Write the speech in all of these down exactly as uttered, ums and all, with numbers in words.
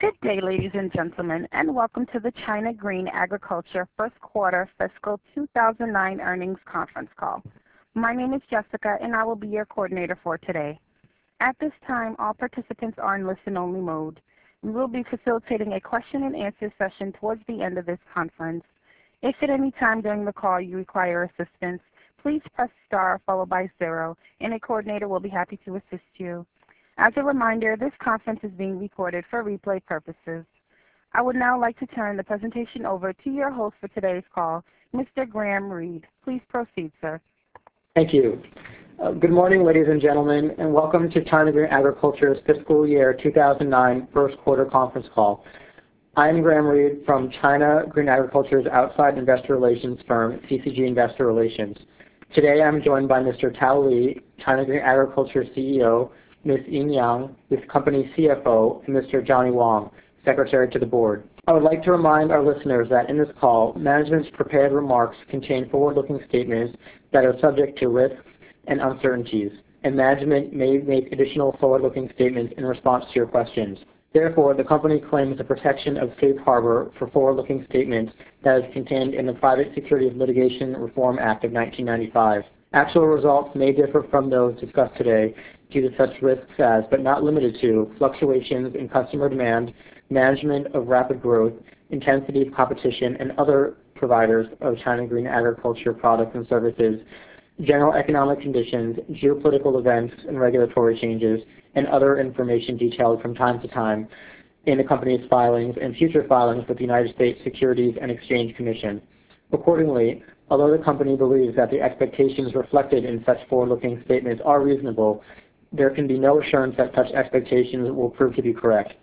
Good day, ladies and gentlemen, and welcome to the China Green Agriculture First Quarter Fiscal two thousand nine Earnings Conference Call. My name is Jessica, and I will be your coordinator for today. At this time, all participants are in listen-only mode. We will be facilitating a question-and-answer session towards the end of this conference. If at any time during the call you require assistance, please press star followed by zero, and a coordinator will be happy to assist you. As a reminder, this conference is being recorded for replay purposes. I would now like to turn the presentation over to your host for today's call, Mister Graham Reed. Please proceed, sir. Thank you. Uh, good morning, ladies and gentlemen, and welcome to China Green Agriculture's Fiscal Year two thousand nine First Quarter Conference Call. I am Graham Reed from China Green Agriculture's outside investor relations firm, C C G Investor Relations. Today I'm joined by Mister Tao Li, China Green Agriculture C E O, Miz Yin Yang, the company's C F O, and Mister Johnny Wong, Secretary to the Board. I would like to remind our listeners that in this call, management's prepared remarks contain forward-looking statements that are subject to risks and uncertainties, and management may make additional forward-looking statements in response to your questions. Therefore, the company claims the protection of safe harbor for forward-looking statements that is contained in the Private Securities Litigation Reform Act of nineteen ninety-five. Actual results may differ from those discussed today due to such risks as, but not limited to, fluctuations in customer demand, management of rapid growth, intensity of competition, and other providers of China Green Agriculture products and services, general economic conditions, geopolitical events and regulatory changes, and other information detailed from time to time in the company's filings and future filings with the United States Securities and Exchange Commission. Accordingly, although the company believes that the expectations reflected in such forward-looking statements are reasonable, there can be no assurance that such expectations will prove to be correct.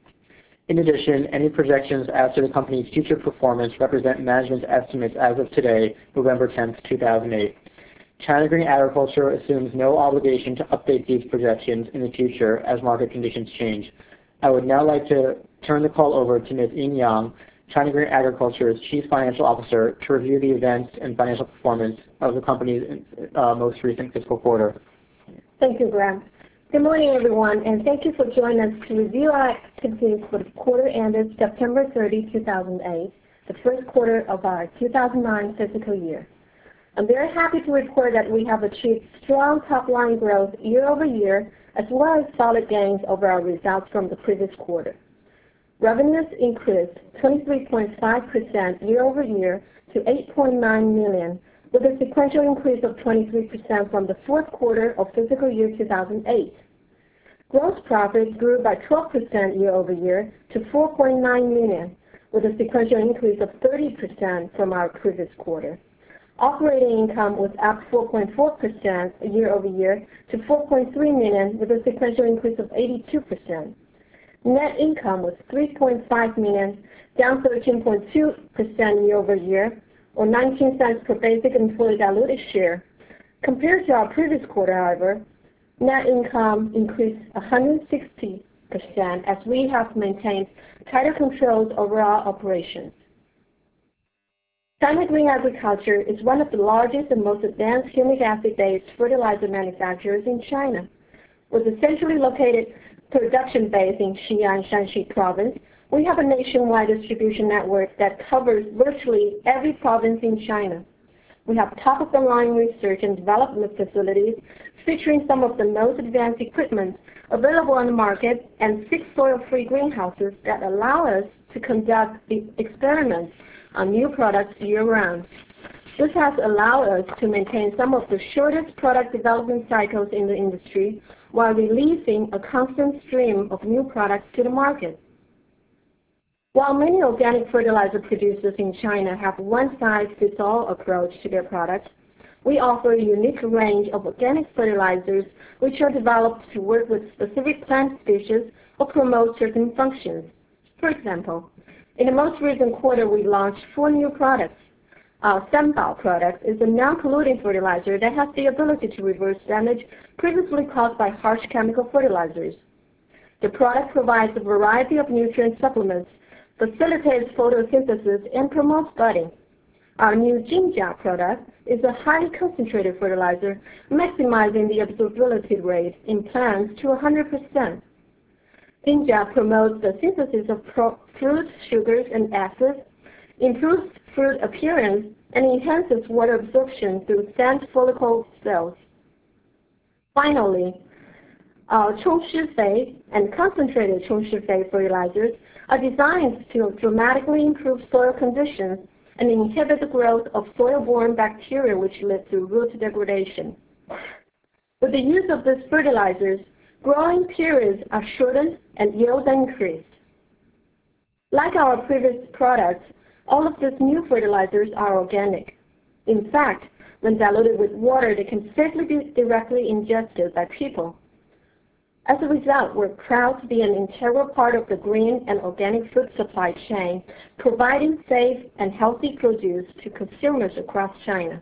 In addition, any projections as to the company's future performance represent management's estimates as of today, November tenth, two thousand eight. China Green Agriculture assumes no obligation to update these projections in the future as market conditions change. I would now like to turn the call over to Miz Yin Yang, China Green Agriculture's Chief Financial Officer, to review the events and financial performance of the company's uh, most recent fiscal quarter. Thank you, Graham. Good morning, everyone, and thank you for joining us to review our activities for the quarter ended September thirtieth, two thousand eight, the first quarter of our two thousand nine fiscal year. I'm very happy to report that we have achieved strong top-line growth year over year, as well as solid gains over our results from the previous quarter. Revenues increased twenty-three point five percent year over year to eight point nine million dollars, with a sequential increase of twenty-three percent from the fourth quarter of fiscal year two thousand eight. Gross profit grew by twelve percent year over year to four point nine million dollars, with a sequential increase of thirty percent from our previous quarter. Operating income was up four point four percent year over year to four point three million dollars, with a sequential increase of eighty-two percent. Net income was three point five million dollars, down thirteen point two percent year over year, or nineteen cents per basic and fully diluted share. Compared to our previous quarter, however, net income increased one hundred sixty percent as we have maintained tighter controls over our operations. China Green Agriculture is one of the largest and most advanced humic acid-based fertilizer manufacturers in China. With a centrally located production base in Xi'an, Shanxi province, we have a nationwide distribution network that covers virtually every province in China. We have top-of-the-line research and development facilities featuring some of the most advanced equipment available on the market and six soil-free greenhouses that allow us to conduct the experiments on new products year-round. This has allowed us to maintain some of the shortest product development cycles in the industry while releasing a constant stream of new products to the market. While many organic fertilizer producers in China have one-size-fits-all approach to their products, we offer a unique range of organic fertilizers which are developed to work with specific plant species or promote certain functions. For example, in the most recent quarter, we launched four new products. Our Sanbao product is a non-polluting fertilizer that has the ability to reverse damage previously caused by harsh chemical fertilizers. The product provides a variety of nutrient supplements, facilitates photosynthesis, and promotes budding. Our new Jinjia product is a highly concentrated fertilizer, maximizing the absorbability rate in plants to one hundred percent. Inja promotes the synthesis of fruit, sugars, and acids, improves fruit appearance, and enhances water absorption through scent follicle cells. Finally, uh, Chongshifei and concentrated Chongshifei fertilizers are designed to dramatically improve soil conditions and inhibit the growth of soil-borne bacteria which lead to root degradation. With the use of these fertilizers, growing periods are shortened and yields increased. Like our previous products, all of these new fertilizers are organic. In fact, when diluted with water, they can safely be directly ingested by people. As a result, we're proud to be an integral part of the green and organic food supply chain, providing safe and healthy produce to consumers across China.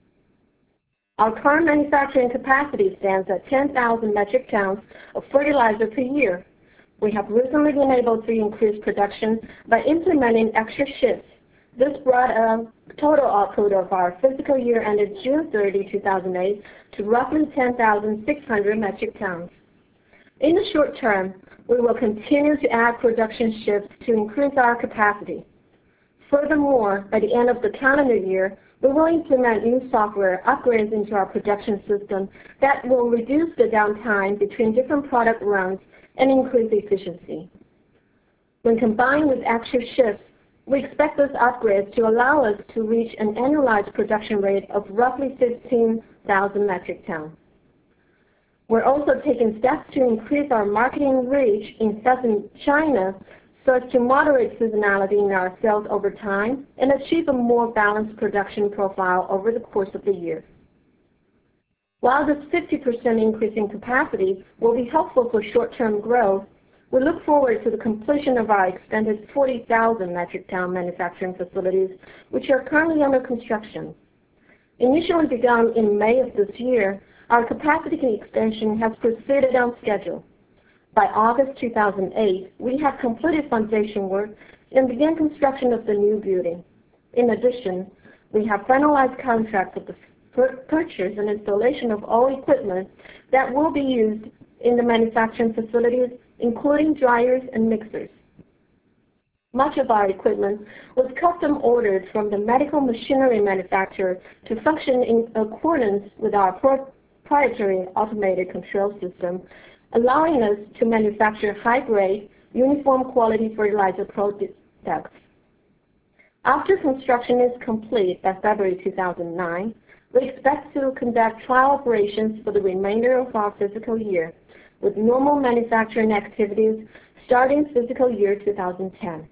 Our current manufacturing capacity stands at ten thousand metric tons of fertilizer per year. We have recently been able to increase production by implementing extra shifts. This brought a total output of our fiscal year ended June thirtieth, two thousand eight to roughly ten thousand six hundred metric tons. In the short term, we will continue to add production shifts to increase our capacity. Furthermore, by the end of the calendar year, we will implement new software upgrades into our production system that will reduce the downtime between different product runs and increase efficiency. When combined with extra shifts, we expect those upgrades to allow us to reach an annualized production rate of roughly fifteen thousand metric tons. We're also taking steps to increase our marketing reach in Southern China so as to moderate seasonality in our sales over time and achieve a more balanced production profile over the course of the year. While this fifty percent increase in capacity will be helpful for short-term growth, we look forward to the completion of our extended forty thousand metric ton manufacturing facilities, which are currently under construction. Initially begun in May of this year, our capacity expansion has proceeded on schedule. By August two thousand eight, we have completed foundation work and began construction of the new building. In addition, we have finalized contracts of the purchase and installation of all equipment that will be used in the manufacturing facilities, including dryers and mixers. Much of our equipment was custom ordered from the medical machinery manufacturer to function in accordance with our proprietary automated control system, allowing us to manufacture high-grade, uniform quality fertilizer products. After construction is complete by February two thousand nine, we expect to conduct trial operations for the remainder of our fiscal year, with normal manufacturing activities starting fiscal year two thousand ten.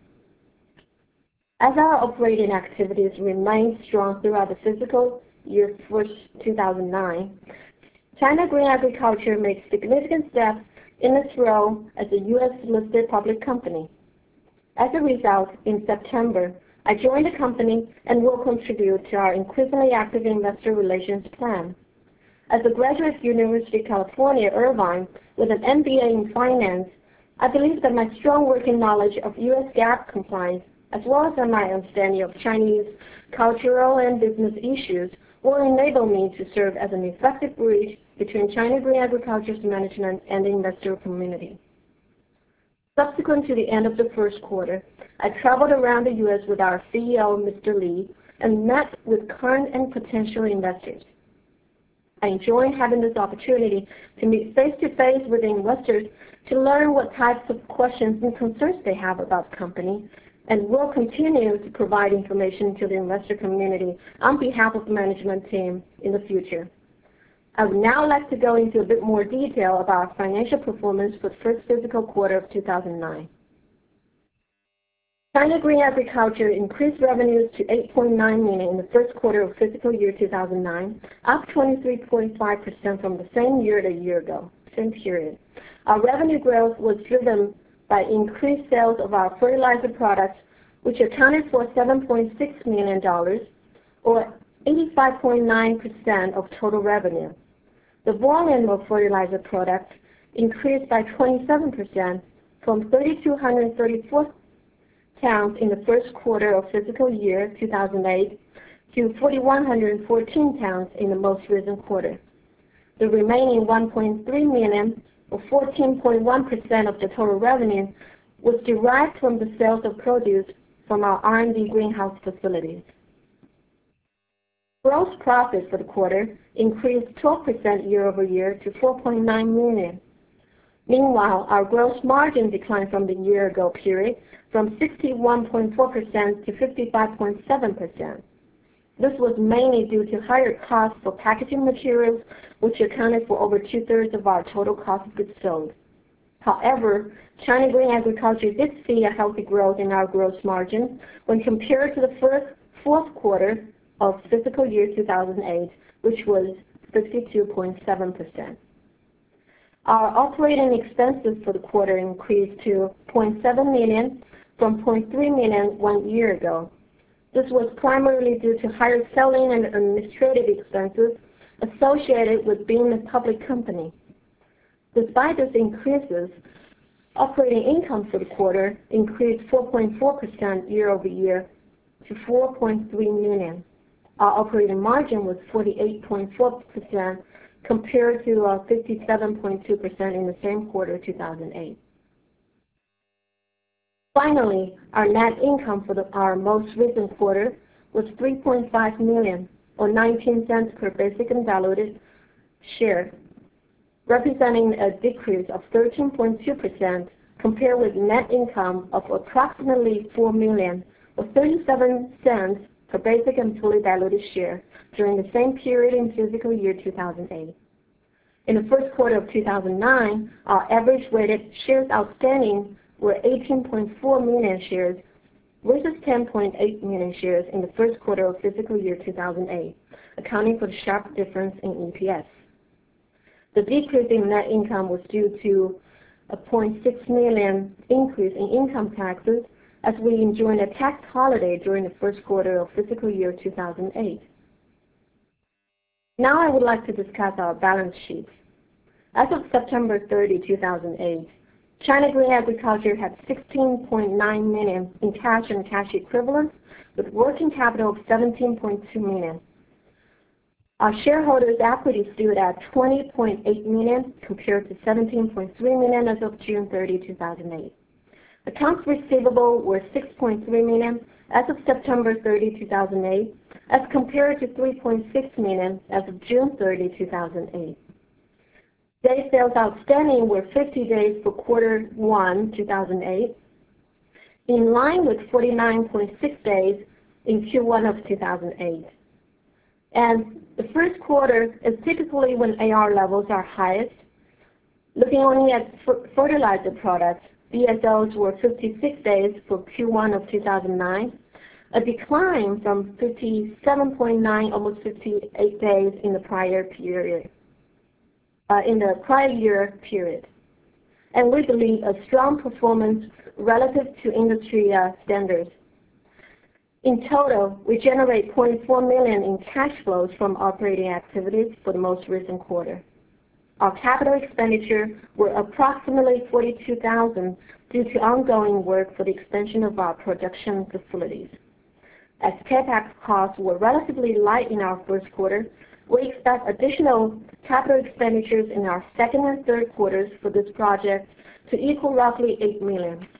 As our operating activities remain strong throughout the fiscal year two thousand nine, China Green Agriculture makes significant steps in its role as a U S-listed public company. As a result, in September, I joined the company and will contribute to our increasingly active investor relations plan. As a graduate of University of California, Irvine, with an M B A in finance, I believe that my strong working knowledge of U S GAAP compliance, as well as my understanding of Chinese cultural and business issues, will enable me to serve as an effective bridge between China Green Agriculture's management and the investor community. Subsequent to the end of the first quarter, I traveled around the U S with our C E O, Mister Li, and met with current and potential investors. I enjoy having this opportunity to meet face-to-face with investors to learn what types of questions and concerns they have about the company, and will continue to provide information to the investor community on behalf of the management team in the future. I would now like to go into a bit more detail about our financial performance for the first fiscal quarter of two thousand nine. China Green Agriculture increased revenues to eight point nine million dollars in the first quarter of fiscal year two thousand nine, up twenty-three point five percent from the same year a year ago, same period. Our revenue growth was driven by increased sales of our fertilizer products, which accounted for seven point six million dollars, or eighty-five point nine percent of total revenue. The volume of fertilizer products increased by twenty-seven percent from three thousand two hundred thirty-four tons in the first quarter of fiscal year two thousand eight to four thousand one hundred fourteen tons in the most recent quarter. The remaining one point three million or fourteen point one percent of the total revenue, was derived from the sales of produce from our R and D greenhouse facilities. Gross profit for the quarter increased twelve percent year over year to four point nine million dollars. Meanwhile, our gross margin declined from the year ago period from sixty-one point four percent to fifty-five point seven percent. This was mainly due to higher costs for packaging materials, which accounted for over two-thirds of our total cost of goods sold. However, China Green Agriculture did see a healthy growth in our gross margin when compared to the first fourth quarter of fiscal year two thousand eight, which was fifty-two point seven percent. Our operating expenses for the quarter increased to zero point seven million dollars from zero point three million dollars one year ago. This was primarily due to higher selling and administrative expenses associated with being a public company. Despite these increases, operating income for the quarter increased four point four percent year over year to four point three million dollars. Our operating margin was forty-eight point four percent compared to uh, fifty-seven point two percent in the same quarter two thousand eight. Finally, our net income for the, our most recent quarter was three point five million dollars or nineteen cents per basic and diluted share, representing a decrease of thirteen point two percent compared with net income of approximately four million dollars or thirty-seven cents per basic and fully diluted share during the same period in fiscal year two thousand eight. In the first quarter of two thousand nine, our average weighted shares outstanding were eighteen point four million shares versus ten point eight million shares in the first quarter of fiscal year two thousand eight, accounting for the sharp difference in E P S. The decrease in net income was due to a zero point six million dollars increase in income taxes as we enjoyed a tax holiday during the first quarter of fiscal year two thousand eight. Now I would like to discuss our balance sheet. As of September thirtieth, two thousand eight, China Green Agriculture had sixteen point nine million dollars in cash and cash equivalents with working capital of seventeen point two million dollars. Our shareholders' equity stood at twenty point eight million dollars compared to seventeen point three million dollars as of June thirtieth, two thousand eight. Accounts receivable were six point three million dollars as of September thirtieth, two thousand eight, as compared to three point six million dollars as of June thirtieth, two thousand eight. Day sales outstanding were fifty days for quarter one, two thousand eight, in line with forty-nine point six days in Q one of two thousand eight. And the first quarter is typically when A R levels are highest. Looking only at fertilizer products, D S Os were fifty-six days for Q one of two thousand nine, a decline from fifty-seven point nine, almost fifty-eight days in the prior period. Uh, in the prior year period. And we believe a strong performance relative to industry uh, standards. In total, we generate zero point four million dollars in cash flows from operating activities for the most recent quarter. Our capital expenditure were approximately forty-two thousand dollars due to ongoing work for the expansion of our production facilities. As CapEx costs were relatively light in our first quarter, we expect additional capital expenditures in our second and third quarters for this project to equal roughly eight million dollars.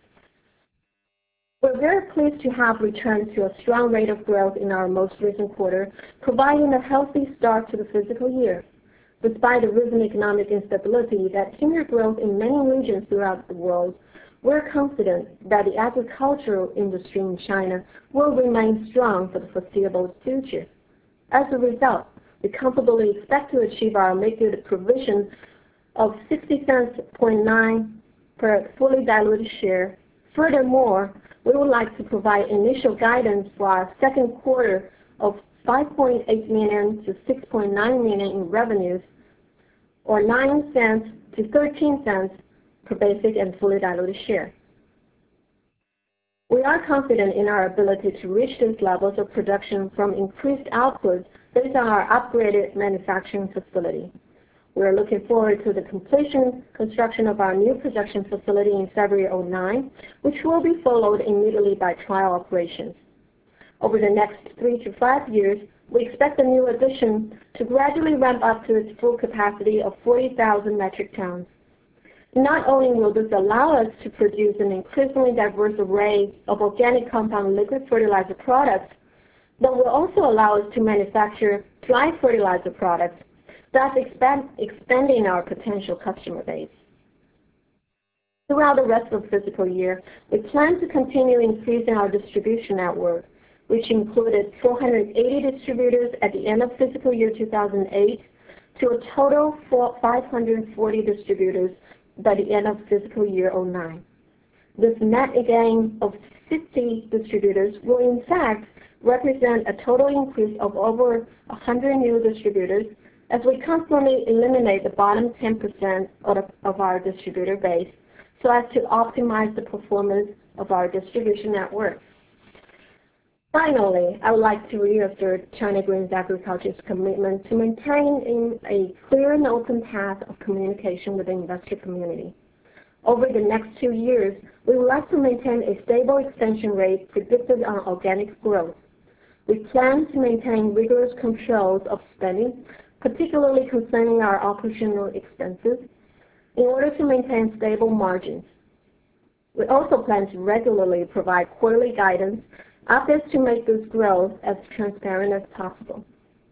We're very pleased to have returned to a strong rate of growth in our most recent quarter, providing a healthy start to the fiscal year. Despite the recent economic instability that hindered growth in many regions throughout the world, we're confident that the agricultural industry in China will remain strong for the foreseeable future. As a result, we comfortably expect to achieve our make-good provision of sixty cents point nine per fully diluted share. Furthermore, we would like to provide initial guidance for our second quarter of five point eight million dollars to six point nine million dollars in revenues, or nine cents to thirteen cents per basic and fully diluted share. We are confident in our ability to reach these levels of production from increased output based on our upgraded manufacturing facility. We are looking forward to the completion construction of our new production facility in February of oh nine, which will be followed immediately by trial operations. Over the next three to five years, we expect the new addition to gradually ramp up to its full capacity of forty thousand metric tons. Not only will this allow us to produce an increasingly diverse array of organic compound liquid fertilizer products, but will also allow us to manufacture dry fertilizer products, thus expand, expanding our potential customer base. Throughout the rest of the fiscal year, we plan to continue increasing our distribution network, which included four hundred eighty distributors at the end of fiscal year two thousand eight to a total of five hundred forty distributors by the end of fiscal year oh nine. This net gain of fifty distributors will in fact represent a total increase of over one hundred new distributors as we constantly eliminate the bottom ten percent of, of our distributor base so as to optimize the performance of our distribution network. Finally, I would like to reassert China Green Agriculture's commitment to maintaining a clear and open path of communication with the investor community. Over the next two years, we would like to maintain a stable expansion rate predicted on organic growth. We plan to maintain rigorous controls of spending, particularly concerning our operational expenses, in order to maintain stable margins. We also plan to regularly provide quarterly guidance, updates to make this growth as transparent as possible.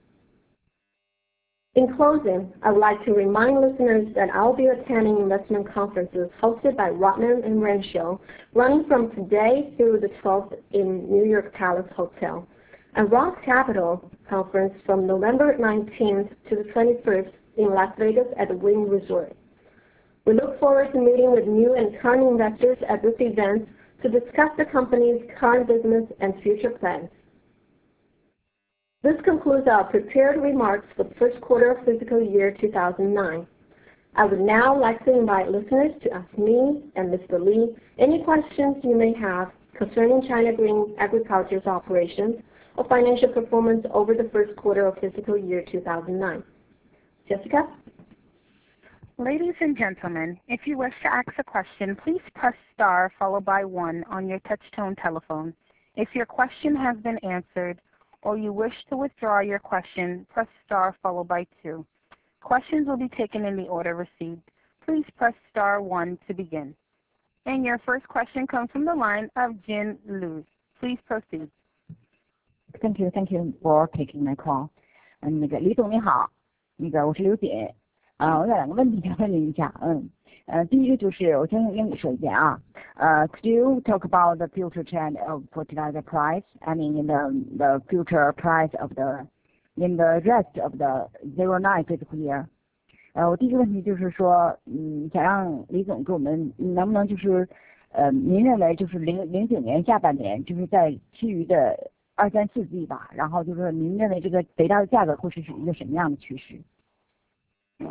In closing, I would like to remind listeners that I'll be attending investment conferences hosted by Rotman and Renshaw, running from today through the twelfth in New York Palace Hotel, and Roth Capital Conference from November nineteenth to the twenty-first in Las Vegas at the Wynn Resort. We look forward to meeting with new and current investors at this event to discuss the company's current business and future plans. This concludes our prepared remarks for the first quarter of fiscal year two thousand nine. I would now like to invite listeners to ask me and Mister Li any questions you may have concerning China Green Agriculture's operations or financial performance over the first quarter of fiscal year two thousand nine. Jessica? Ladies and gentlemen, if you wish to ask a question, please press star followed by one on your touch-tone telephone. If your question has been answered or you wish to withdraw your question, press star followed by two. Questions will be taken in the order received. Please press star one to begin. And your first question comes from the line of Jin Lu. Please proceed. Thank you, thank you for taking my call. 嗯，那个李总你好，那个我是刘姐。啊，我有两个问题想问您一下，嗯，呃，第一个就是我先用英语说一遍啊，呃 ，Could you talk about the future trend of fertilizer price? I mean, in the the future price of the in the rest of the zero nine fiscal year. 呃，我第一个问题就是说，嗯，想让李总给我们能不能就是，呃，您认为就是零零九年下半年，就是在其余的二三四季吧，然后就是您认为这个肥料的价格会是一个什么样的趋势？ 嗯。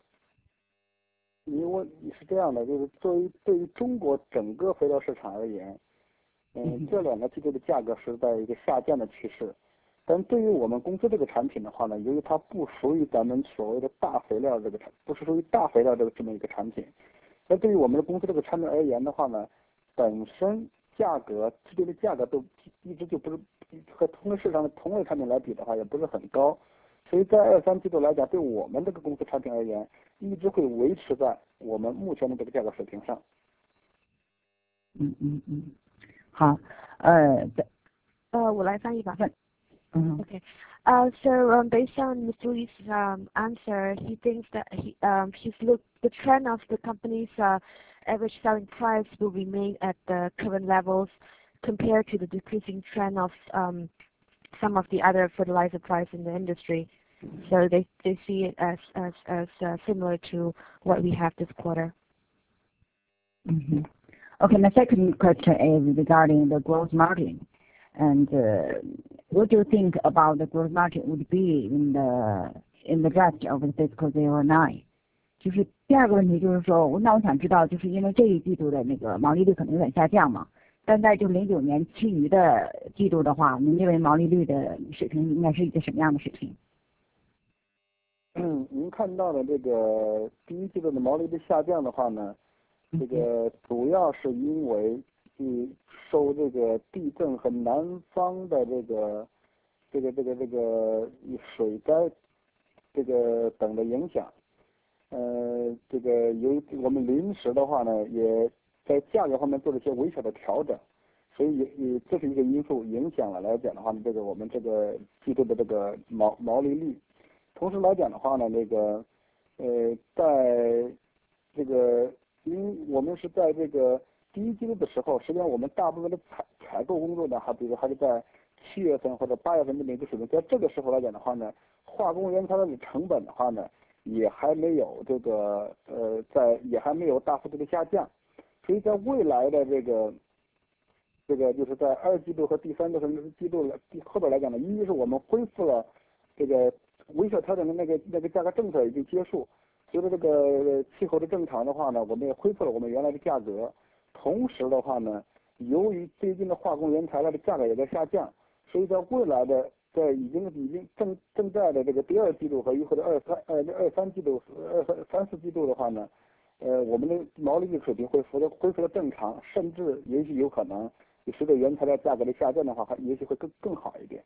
因为是这样的，就是作为对于中国整个肥料市场而言，嗯，这两个季度的价格是在一个下降的趋势。但对于我们公司这个产品的话呢，由于它不属于咱们所谓的大肥料这个产，不是属于大肥料这个这么一个产品。那对于我们的公司这个产品而言的话呢，本身价格制定的价格都一直就不是和同个市场的同类产品来比的话，也不是很高。所以在二三季度来讲，对我们这个公司产品而言，一直会维持在我们目前的这个价格水平上。 嗯嗯嗯，好，呃， 呃，我来翻译吧。 嗯 Okay. Uh, so um, based on Mister Li's um, answer, he thinks that he, um, he's look the trend of the company's uh, average selling price will remain at the current levels compared to the decreasing trend of um, some of the other fertilizer price in the industry. So they, they see it as, as, as uh, similar to what we have this quarter. Mm-hmm. Okay, my second question is regarding the gross margin. And uh, what do you think about the gross margin would be in the in the rest of the fiscal zero nine? 就是第二个问题就是说，那我想知道，就是因为这一季度的那个毛利率可能有点下降嘛，但在就零九年其余的季度的话，您认为毛利率的水平应该是一个什么样的水平？ 嗯，您看到的这个第一季度的毛利率下降的话呢，这个主要是因为嗯受这个地震和南方的这个这个这个这个水灾这个等的影响，呃，这个由于我们临时的话呢，也在价格方面做了一些微小的调整，所以也也这是一个因素影响了来讲的话呢，这个我们这个季度的这个毛毛利率。同时来讲的话呢，这个呃，在这个因我们是在这个第一季度的时候，实际上我们大部分的采采购工作呢，还比如还是在七月份或者八月份这么一个水平，在这个时候来讲的话呢，化工原材料的成本的话呢，也还没有这个呃，在也还没有大幅度的下降，所以在未来的这个这个就是在二季度和第三季度季度第后边来讲呢，一是我们恢复了这个微小调整的那个那个价格政策已经结束，随着这个气候的正常的话呢，我们也恢复了我们原来的价格。同时的话呢，由于最近的化工原材料的价格也在下降，所以在未来的在已经已经正正在的这个第二季度和或者二三呃二三季度二三三四季度的话呢，呃我们的毛利率水平恢复的恢复的正常，甚至也许有可能随着原材料价格的下降的话，还也许会更更好一点。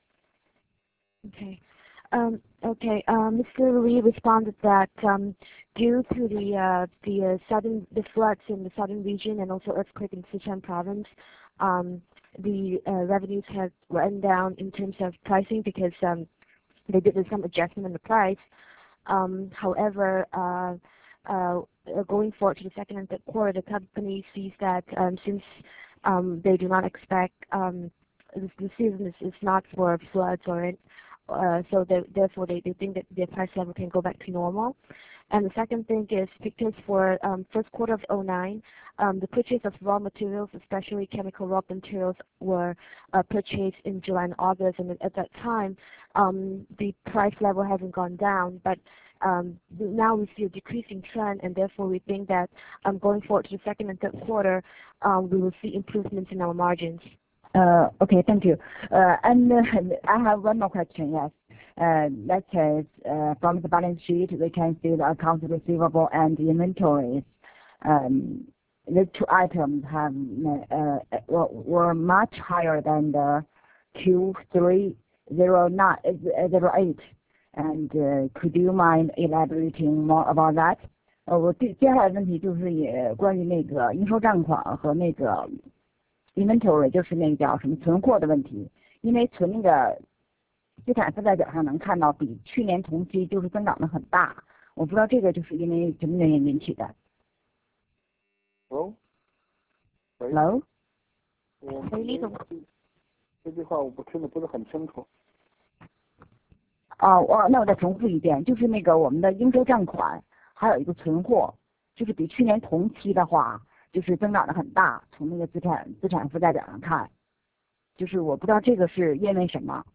Okay. Um, okay. Uh, Mister Lee responded that um, due to the uh, the uh, southern the floods in the southern region and also earthquake in Sichuan province, um, the uh, revenues have went down in terms of pricing because um, they did some adjustment in the price. Um, however, uh, uh, going forward to the second and third quarter, the company sees that um, since um, they do not expect um, the, the season is, is not for floods or it, Uh, so they, therefore they, they think that their price level can go back to normal. And the second thing is because for um, first quarter of oh nine, um, the purchase of raw materials, especially chemical raw materials, were uh, purchased in July and August, and at that time um, the price level hasn't gone down, but um, now we see a decreasing trend, and therefore we think that um, going forward to the second and third quarter, um, we will see improvements in our margins. Uh, okay, thank you. Uh, and uh, I have one more question, yes. Uh, that is, uh, from the balance sheet, we can see the accounts receivable and the inventories. Um, the two items have uh, were much higher than the Q three zero nine zero eight. And uh, could you mind elaborating more about that? 呃，我对接下来的问题就是也关于那个应收账款和那个 inventory 就是那个叫什么存货的问题，因为从那个资产负债表上能看到比去年同期就是增长的很大，我不知道这个就是因为什么原因引起的。 哦，喂， Hello， 我喂，李总， 这句话我不听得不是很清楚。 哦，我那我再重复一遍，就是那个我们的应收账款还有一个存货，就是比去年同期的话。就是增长的很大，从那个资产资产负债表上看，就是我不知道这个是因为什么。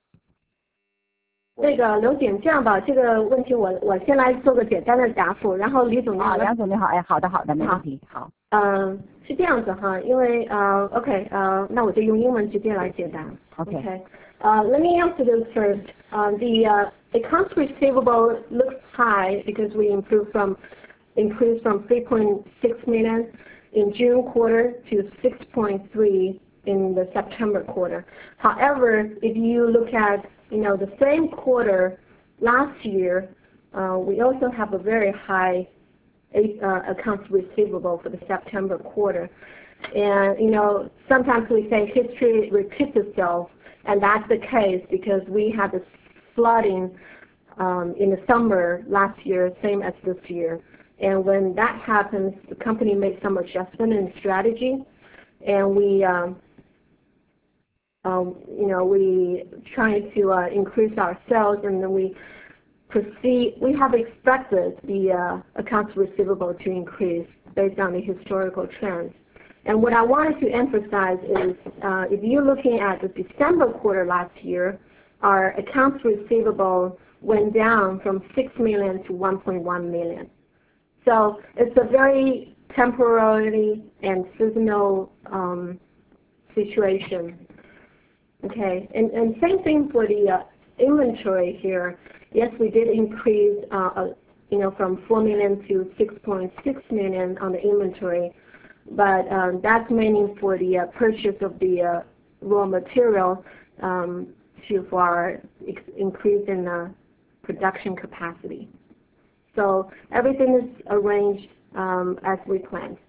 那个刘姐，这样吧，这个问题我我先来做个简单的答复，然后李总啊，梁总你好，哎，好的好的，没问题，好。 嗯，是这样子哈，因为呃 ，OK， 呃，那我就用英文直接来解答。 OK。 Okay. Uh, let me answer this first. Uh, the uh, accounts receivable looks high because we improved from increased from three point six million in June quarter to six point three in the September quarter. However, if you look at you know the same quarter last year, uh, we also have a very high uh, accounts receivable for the September quarter. And you know sometimes we say history repeats itself, and that's the case because we had the flooding um, in the summer last year, same as this year. And when that happens, the company makes some adjustment in strategy, and we, um, um, you know, we try to uh, increase our sales, and then we proceed. We have expected the uh, accounts receivable to increase based on the historical trends. And what I wanted to emphasize is, uh, if you're looking at the December quarter last year, our accounts receivable went down from six million to one point one million. So it's a very temporary and seasonal um, situation. Okay, and, and same thing for the uh, inventory here. Yes, we did increase, uh, uh, you know, from four million to six point six million on the inventory, but um, that's mainly for the uh, purchase of the uh, raw material um, to for our increase in uh, production capacity. So everything is arranged um, as we planned.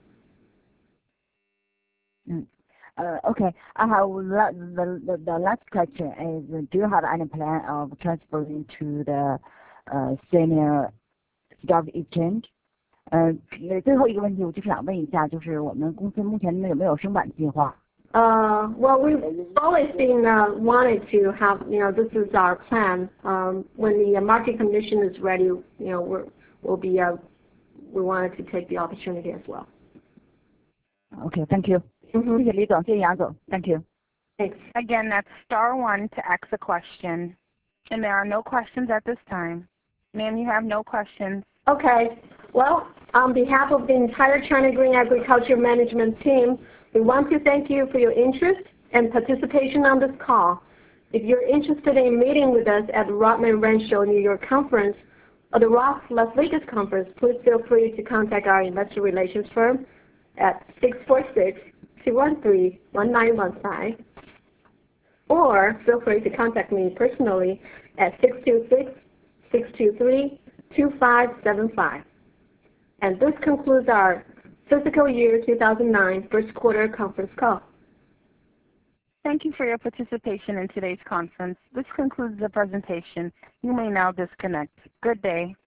Mm. Uh, okay, I have la the, the the last question is: do you have any plan of transferring to the uh, senior stock exchange? 呃，最后一个问题，我就是想问一下，就是我们公司目前有没有升板计划？ Uh, well, we've always been uh, wanted to have, you know, this is our plan. Um, when the market condition is ready, you know, we're, we'll be, uh, we wanted to take the opportunity as well. Okay, thank you. Mm-hmm. 谢谢李总，谢谢杨总 ，Thank you. Thanks. Again, that's star one to ask a question. And there are no questions at this time. Ma'am, you have no questions. Okay. Well, on behalf of the entire China Green Agriculture Management team, we want to thank you for your interest and participation on this call. If you're interested in meeting with us at the Rodman Renshaw New York Conference or the Roth Las Vegas Conference, please feel free to contact our investor relations firm at six four six, two one three, one nine one five. Or feel free to contact me personally at six two six, six two three, two five seven five. And this concludes our fiscal year two thousand nine first quarter conference call. Thank you for your participation in today's conference. This concludes the presentation. You may now disconnect. Good day.